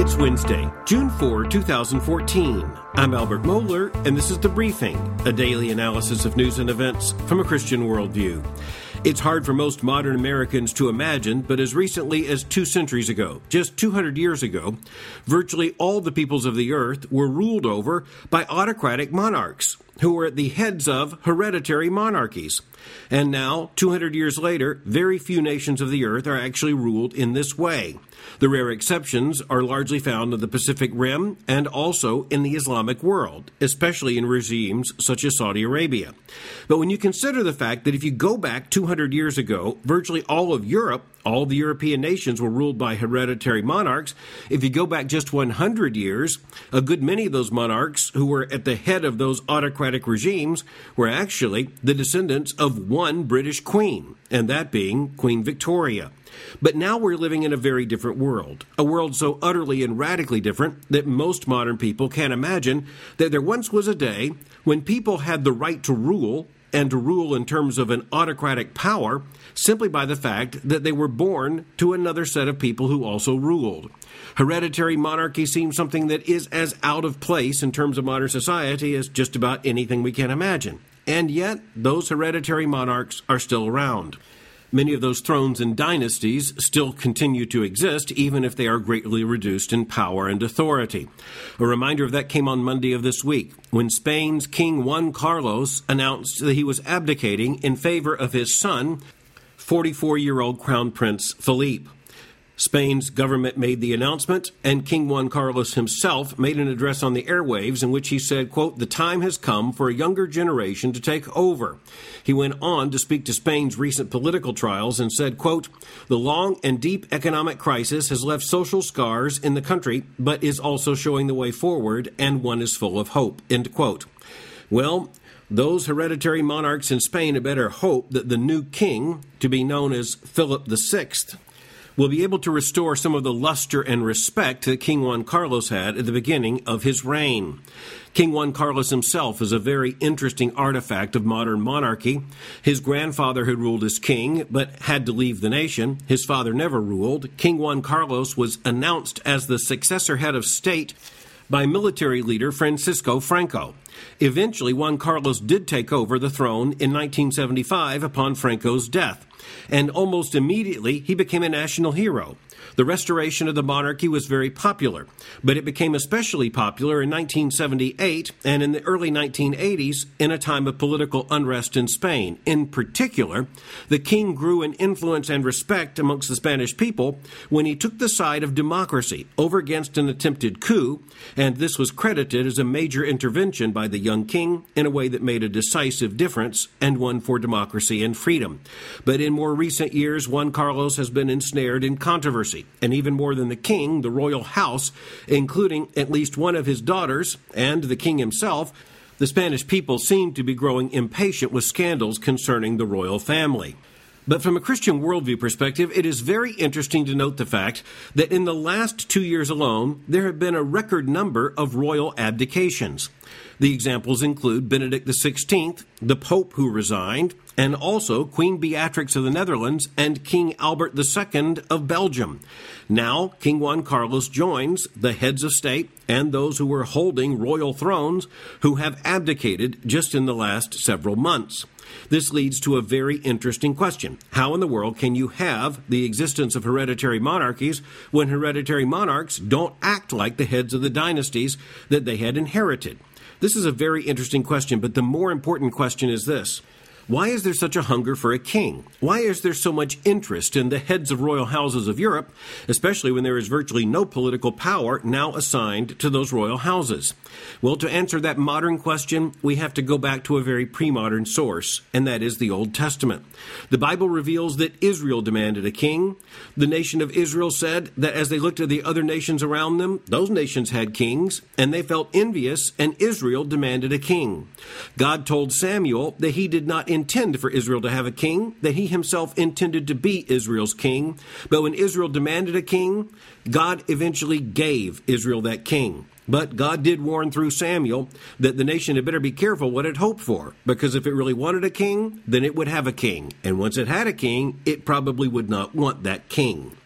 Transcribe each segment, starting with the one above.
It's Wednesday, June 4, 2014. I'm Albert Mohler, and this is The Briefing, a daily analysis of news and events from a Christian worldview. It's hard for most modern Americans to imagine, but as recently as 2 centuries ago, just 200 years ago, virtually all the peoples of the earth were ruled over by autocratic monarchs who were at the heads of hereditary monarchies. And now, 200 years later, very few nations of the earth are actually ruled in this way. The rare exceptions are largely found in the Pacific Rim and also in the Islamic world, especially in regimes such as Saudi Arabia. But when you consider the fact that if you go back 200 years ago, virtually all of Europe, all the European nations were ruled by hereditary monarchs. If you go back just 100 years, a good many of those monarchs who were at the head of those autocratic regimes were actually the descendants of one British queen, and that being Queen Victoria. But now we're living in a very different world, a world so utterly and radically different that most modern people can't imagine that there once was a day when people had the right to rule, and to rule in terms of an autocratic power, simply by the fact that they were born to another set of people who also ruled. Hereditary monarchy seems something that is as out of place in terms of modern society as just about anything we can imagine. And yet, those hereditary monarchs are still around. Many of those thrones and dynasties still continue to exist, even if they are greatly reduced in power and authority. A reminder of that came on Monday of this week, when Spain's King Juan Carlos announced that he was abdicating in favor of his son, 44-year-old Crown Prince Felipe. Spain's government made the announcement, and King Juan Carlos himself made an address on the airwaves in which he said, quote, "The time has come for a younger generation to take over." He went on to speak to Spain's recent political trials and said, quote, "The long and deep economic crisis has left social scars in the country, but is also showing the way forward, and one is full of hope," end quote. Well, those hereditary monarchs in Spain had better hope that the new king, to be known as Philip VI, will be able to restore some of the luster and respect that King Juan Carlos had at the beginning of his reign. King Juan Carlos himself is a very interesting artifact of modern monarchy. His grandfather had ruled as king, but had to leave the nation. His father never ruled. King Juan Carlos was announced as the successor head of state by military leader Francisco Franco. Eventually, Juan Carlos did take over the throne in 1975 upon Franco's death, and almost immediately he became a national hero. The restoration of the monarchy was very popular, but it became especially popular in 1978 and in the early 1980s in a time of political unrest in Spain. In particular, the king grew in influence and respect amongst the Spanish people when he took the side of democracy over against an attempted coup, and this was credited as a major intervention by the young king in a way that made a decisive difference and one for democracy and freedom. But in more recent years, Juan Carlos has been ensnared in controversy, and even more than the king, the royal house, including at least one of his daughters and the king himself. The Spanish people seem to be growing impatient with scandals concerning the royal family. But from a Christian worldview perspective, it is very interesting to note the fact that in the last 2 years alone, there have been a record number of royal abdications. The examples include Benedict XVI, the Pope who resigned, and also Queen Beatrix of the Netherlands and King Albert II of Belgium. Now, King Juan Carlos joins the heads of state and those who were holding royal thrones who have abdicated just in the last several months. This leads to a very interesting question. How in the world can you have the existence of hereditary monarchies when hereditary monarchs don't act like the heads of the dynasties that they had inherited? This is a very interesting question, but the more important question is this. Why is there such a hunger for a king? Why is there so much interest in the heads of royal houses of Europe, especially when there is virtually no political power now assigned to those royal houses? Well, to answer that modern question, we have to go back to a very pre-modern source, and that is the Old Testament. The Bible reveals that Israel demanded a king. The nation of Israel said that as they looked at the other nations around them, those nations had kings, and they felt envious, and Israel demanded a king. God told Samuel that he did not intend for Israel to have a king, that he himself intended to be Israel's king. But when Israel demanded a king, God eventually gave Israel that king. But God did warn through Samuel that the nation had better be careful what it hoped for, because if it really wanted a king, then it would have a king. And once it had a king, it probably would not want that king.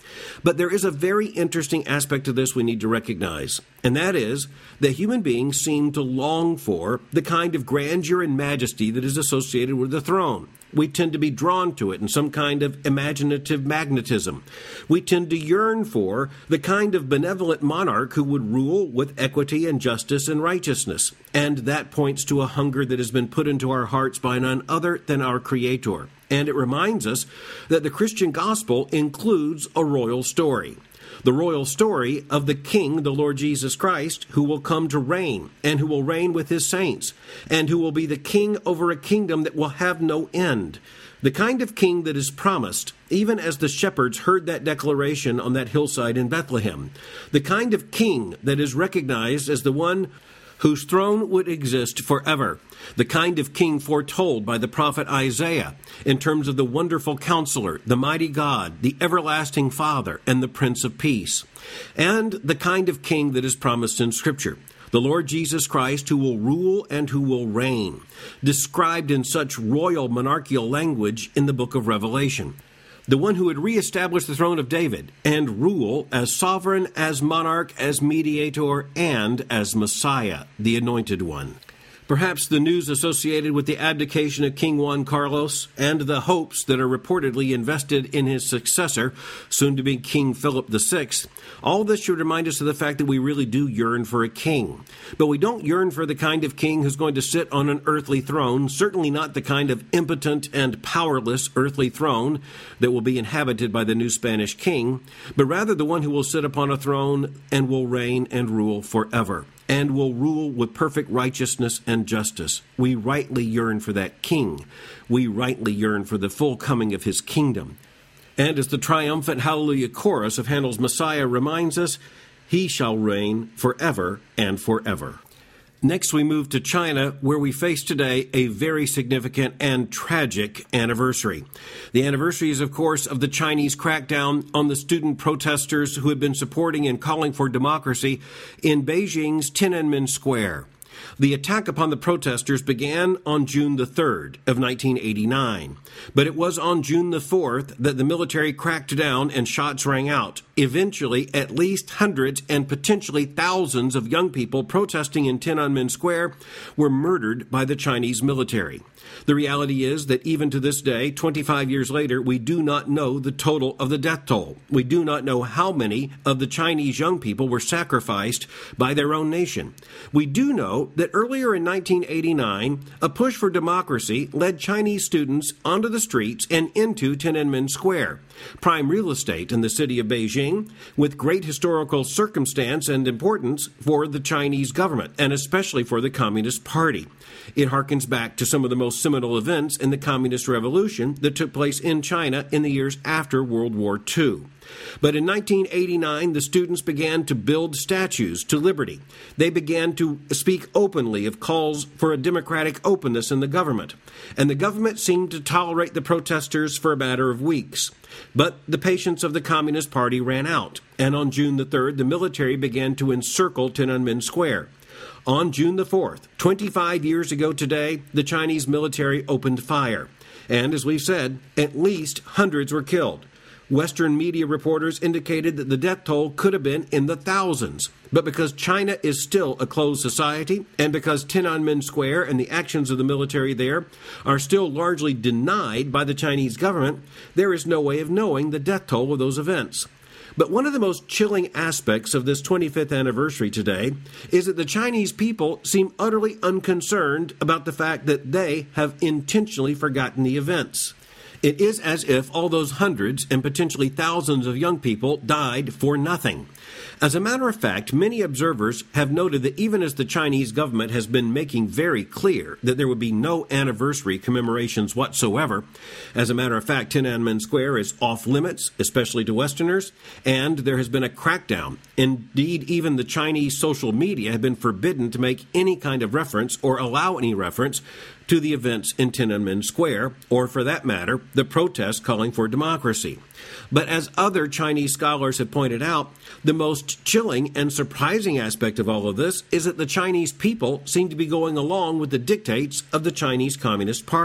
But there is a very interesting aspect to this we need to recognize, and that is that human beings seem to long for the kind of grandeur and majesty that is associated with the throne. We tend to be drawn to it in some kind of imaginative magnetism. We tend to yearn for the kind of benevolent monarch who would rule with equity and justice and righteousness. And that points to a hunger that has been put into our hearts by none other than our Creator. And it reminds us that the Christian gospel includes a royal story. The royal story of the King, the Lord Jesus Christ, who will come to reign, and who will reign with his saints, and who will be the king over a kingdom that will have no end. The kind of king that is promised, even as the shepherds heard that declaration on that hillside in Bethlehem. The kind of king that is recognized as the one whose throne would exist forever. The kind of king foretold by the prophet Isaiah in terms of the wonderful counselor, the mighty God, the everlasting Father, and the Prince of Peace. And the kind of king that is promised in Scripture, the Lord Jesus Christ, who will rule and who will reign, described in such royal monarchical language in the book of Revelation. The one who would reestablish the throne of David and rule as sovereign, as monarch, as mediator, and as Messiah, the anointed one. Perhaps the news associated with the abdication of King Juan Carlos and the hopes that are reportedly invested in his successor, soon to be King Philip VI, all this should remind us of the fact that we really do yearn for a king. But we don't yearn for the kind of king who's going to sit on an earthly throne, certainly not the kind of impotent and powerless earthly throne that will be inhabited by the new Spanish king, but rather the one who will sit upon a throne and will reign and rule forever, and will rule with perfect righteousness and justice. We rightly yearn for that king. We rightly yearn for the full coming of his kingdom. And as the triumphant Hallelujah chorus of Handel's Messiah reminds us, he shall reign forever and forever. Next, we move to China, where we face today a very significant and tragic anniversary. The anniversary is, of course, of the Chinese crackdown on the student protesters who had been supporting and calling for democracy in Beijing's Tiananmen Square. The attack upon the protesters began on June the 3rd of 1989, but it was on June the 4th that the military cracked down and shots rang out. Eventually, at least hundreds and potentially thousands of young people protesting in Tiananmen Square were murdered by the Chinese military. The reality is that even to this day, 25 years later, we do not know the total of the death toll. We do not know how many of the Chinese young people were sacrificed by their own nation. We do know that earlier in 1989, a push for democracy led Chinese students onto the streets and into Tiananmen Square, prime real estate in the city of Beijing, with great historical circumstance and importance for the Chinese government, and especially for the Communist Party. It harkens back to some of the most seminal events in the Communist Revolution that took place in China in the years after World War II. But in 1989, the students began to build statues to liberty. They began to speak openly of calls for a democratic openness in the government. And the government seemed to tolerate the protesters for a matter of weeks. But the patience of the Communist Party ran out. And on June the 3rd, the military began to encircle Tiananmen Square. On June the 4th, 25 years ago today, the Chinese military opened fire. And as we've said, at least hundreds were killed. Western media reporters indicated that the death toll could have been in the thousands. But because China is still a closed society, and because Tiananmen Square and the actions of the military there are still largely denied by the Chinese government, there is no way of knowing the death toll of those events. But one of the most chilling aspects of this 25th anniversary today is that the Chinese people seem utterly unconcerned about the fact that they have intentionally forgotten the events. It is as if all those hundreds and potentially thousands of young people died for nothing. As a matter of fact, many observers have noted that even as the Chinese government has been making very clear that there would be no anniversary commemorations whatsoever, as a matter of fact, Tiananmen Square is off limits, especially to Westerners, and there has been a crackdown. Indeed, even the Chinese social media have been forbidden to make any kind of reference or allow any reference to the events in Tiananmen Square, or for that matter, the protests calling for democracy. But as other Chinese scholars have pointed out, the most chilling and surprising aspect of all of this is that the Chinese people seem to be going along with the dictates of the Chinese Communist Party.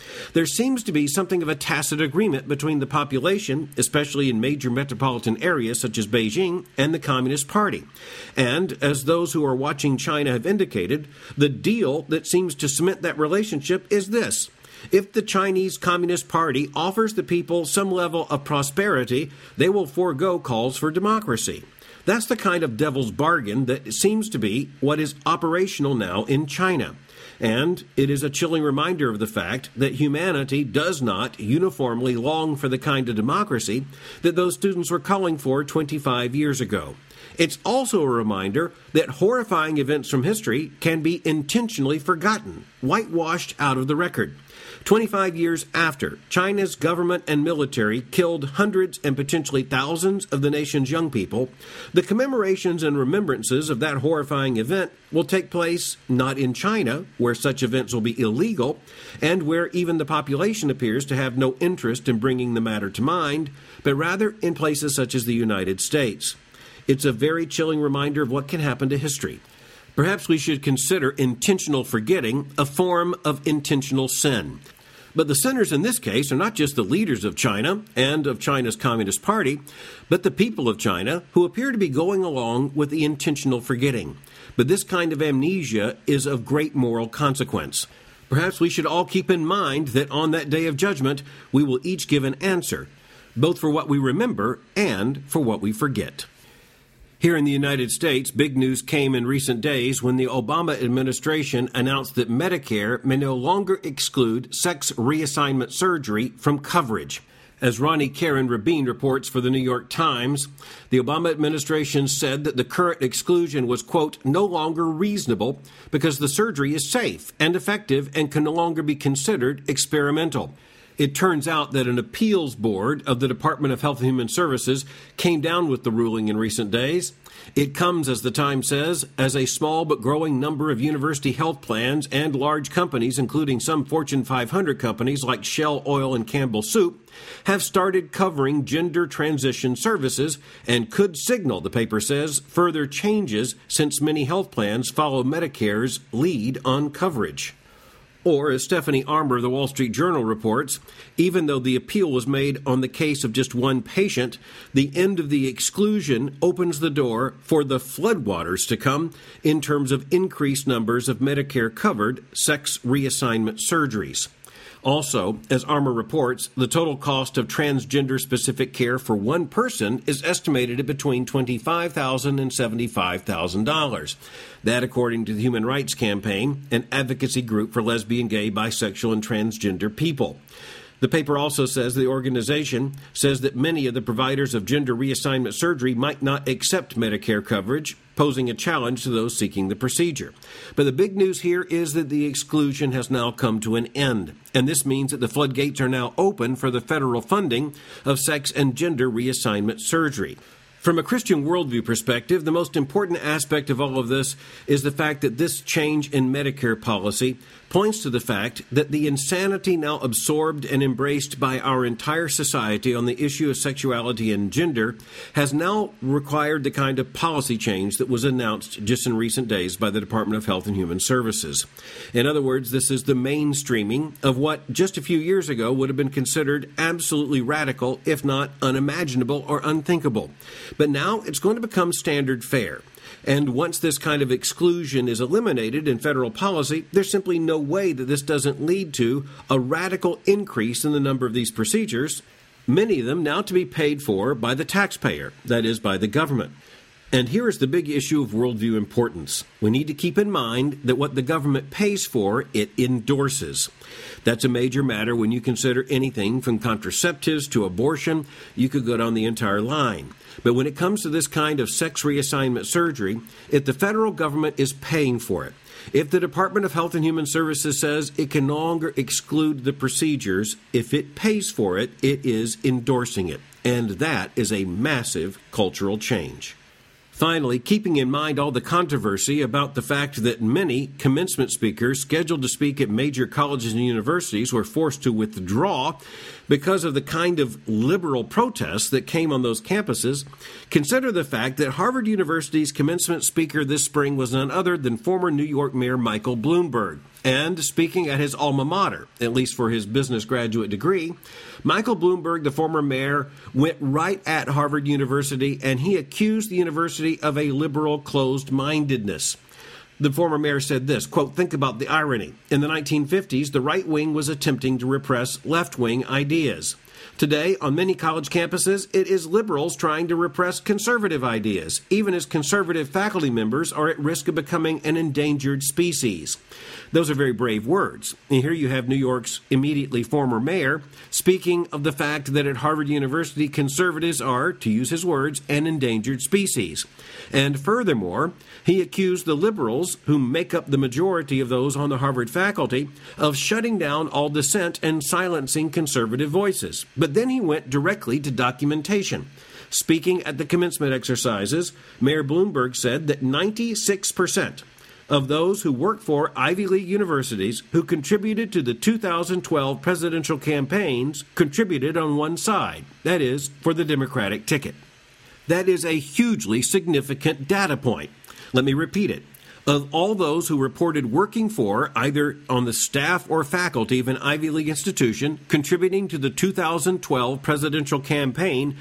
There seems to be something of a tacit agreement between the population, especially in major metropolitan areas such as Beijing, and the Communist Party. And, as those who are watching China have indicated, the deal that seems to cement that relationship is this. If the Chinese Communist Party offers the people some level of prosperity, they will forego calls for democracy. That's the kind of devil's bargain that seems to be what is operational now in China. And it is a chilling reminder of the fact that humanity does not uniformly long for the kind of democracy that those students were calling for 25 years ago. It's also a reminder that horrifying events from history can be intentionally forgotten, whitewashed out of the record. 25 years after China's government and military killed hundreds and potentially thousands of the nation's young people, the commemorations and remembrances of that horrifying event will take place not in China, where such events will be illegal, and where even the population appears to have no interest in bringing the matter to mind, but rather in places such as the United States. It's a very chilling reminder of what can happen to history. Perhaps we should consider intentional forgetting a form of intentional sin. But the sinners in this case are not just the leaders of China and of China's Communist Party, but the people of China who appear to be going along with the intentional forgetting. But this kind of amnesia is of great moral consequence. Perhaps we should all keep in mind that on that day of judgment, we will each give an answer, both for what we remember and for what we forget. Here in the United States, big news came in recent days when the Obama administration announced that Medicare may no longer exclude sex reassignment surgery from coverage. As Ronnie Karen Rabin reports for the New York Times, the Obama administration said that the current exclusion was, quote, no longer reasonable because the surgery is safe and effective and can no longer be considered experimental. It turns out that an appeals board of the Department of Health and Human Services came down with the ruling in recent days. It comes, as the Times says, as a small but growing number of university health plans and large companies, including some Fortune 500 companies like Shell Oil and Campbell Soup, have started covering gender transition services and could signal, the paper says, further changes since many health plans follow Medicare's lead on coverage. Or, as Stephanie Armour of the Wall Street Journal reports, even though the appeal was made on the case of just one patient, the end of the exclusion opens the door for the floodwaters to come in terms of increased numbers of Medicare-covered sex reassignment surgeries. Also, as Armour reports, the total cost of transgender-specific care for one person is estimated at between $25,000 and $75,000. That, according to the Human Rights Campaign, an advocacy group for lesbian, gay, bisexual, and transgender people. The paper also says the organization says that many of the providers of gender reassignment surgery might not accept Medicare coverage, posing a challenge to those seeking the procedure. But the big news here is that the exclusion has now come to an end, and this means that the floodgates are now open for the federal funding of sex and gender reassignment surgery. From a Christian worldview perspective, the most important aspect of all of this is the fact that this change in Medicare policy points to the fact that the insanity now absorbed and embraced by our entire society on the issue of sexuality and gender has now required the kind of policy change that was announced just in recent days by the Department of Health and Human Services. In other words, this is the mainstreaming of what just a few years ago would have been considered absolutely radical, if not unimaginable or unthinkable. But now it's going to become standard fare. And once this kind of exclusion is eliminated in federal policy, there's simply no way that this doesn't lead to a radical increase in the number of these procedures, many of them now to be paid for by the taxpayer, that is, by the government. And here is the big issue of worldview importance. We need to keep in mind that what the government pays for, it endorses. That's a major matter when you consider anything from contraceptives to abortion. You could go down the entire line. But when it comes to this kind of sex reassignment surgery, if the federal government is paying for it, if the Department of Health and Human Services says it can no longer exclude the procedures, if it pays for it, it is endorsing it. And that is a massive cultural change. Finally, keeping in mind all the controversy about the fact that many commencement speakers scheduled to speak at major colleges and universities were forced to withdraw because of the kind of liberal protests that came on those campuses, consider the fact that Harvard University's commencement speaker this spring was none other than former New York Mayor Michael Bloomberg. And speaking at his alma mater, at least for his business graduate degree, Michael Bloomberg, the former mayor, went right at Harvard University, and he accused the university of a liberal closed-mindedness. The former mayor said this, quote, "Think about the irony. In the 1950s, the right wing was attempting to repress left-wing ideas. Today, on many college campuses, it is liberals trying to repress conservative ideas, even as conservative faculty members are at risk of becoming an endangered species." Those are very brave words. And here you have New York's immediately former mayor speaking of the fact that at Harvard University, conservatives are, to use his words, an endangered species. And furthermore, he accused the liberals, who make up the majority of those on the Harvard faculty, of shutting down all dissent and silencing conservative voices. But then he went directly to documentation. Speaking at the commencement exercises, Mayor Bloomberg said that 96% of those who work for Ivy League universities who contributed to the 2012 presidential campaigns contributed on one side, that is, for the Democratic ticket. That is a hugely significant data point. Let me repeat it. Of all those who reported working for, either on the staff or faculty of an Ivy League institution, contributing to the 2012 presidential campaign,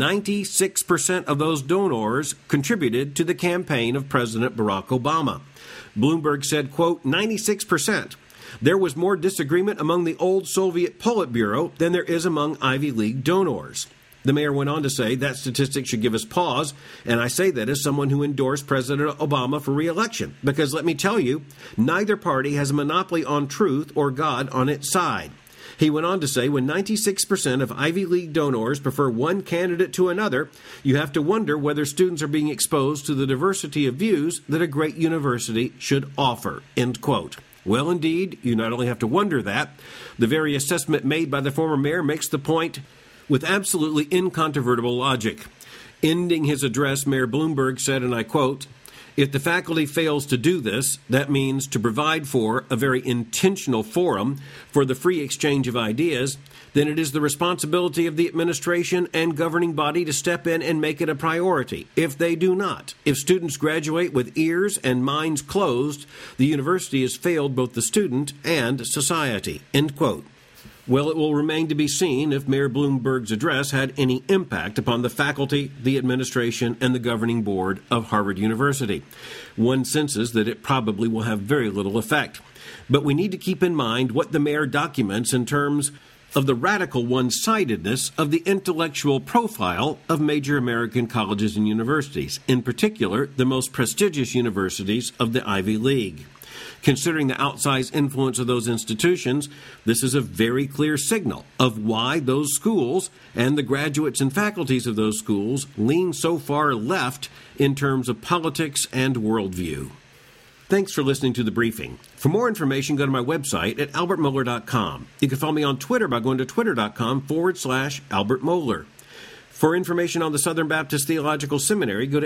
96% of those donors contributed to the campaign of President Barack Obama. Bloomberg said, quote, 96%. There was more disagreement among the old Soviet Politburo than there is among Ivy League donors. The mayor went on to say that statistic should give us pause, and I say that as someone who endorsed President Obama for re-election, because let me tell you, neither party has a monopoly on truth or God on its side. He went on to say when 96% of Ivy League donors prefer one candidate to another, you have to wonder whether students are being exposed to the diversity of views that a great university should offer, end quote. Well, indeed, you not only have to wonder that, the very assessment made by the former mayor makes the point with absolutely incontrovertible logic. Ending his address, Mayor Bloomberg said, and I quote, "If the faculty fails to do this, that means to provide for a very intentional forum for the free exchange of ideas, then it is the responsibility of the administration and governing body to step in and make it a priority. If they do not, if students graduate with ears and minds closed, the university has failed both the student and society," end quote. Well, it will remain to be seen if Mayor Bloomberg's address had any impact upon the faculty, the administration, and the governing board of Harvard University. One senses that it probably will have very little effect. But we need to keep in mind what the mayor documents in terms of the radical one-sidedness of the intellectual profile of major American colleges and universities, in particular, the most prestigious universities of the Ivy League. Considering the outsized influence of those institutions, this is a very clear signal of why those schools and the graduates and faculties of those schools lean so far left in terms of politics and worldview. Thanks for listening to The Briefing. For more information, go to my website at albertmohler.com. You can follow me on Twitter by going to twitter.com/Albert Mohler. For information on the Southern Baptist Theological Seminary, go to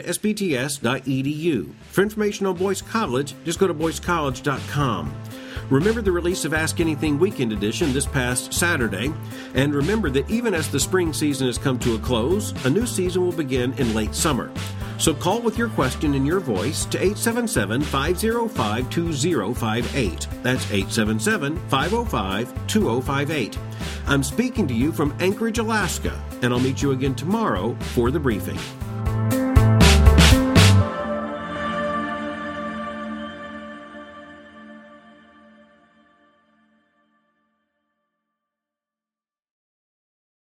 sbts.edu. For information on Boyce College, just go to boycecollege.com. Remember the release of Ask Anything Weekend Edition this past Saturday. And remember that even as the spring season has come to a close, a new season will begin in late summer. So call with your question in your voice to 877-505-2058. That's 877-505-2058. I'm speaking to you from Anchorage, Alaska, and I'll meet you again tomorrow for The Briefing.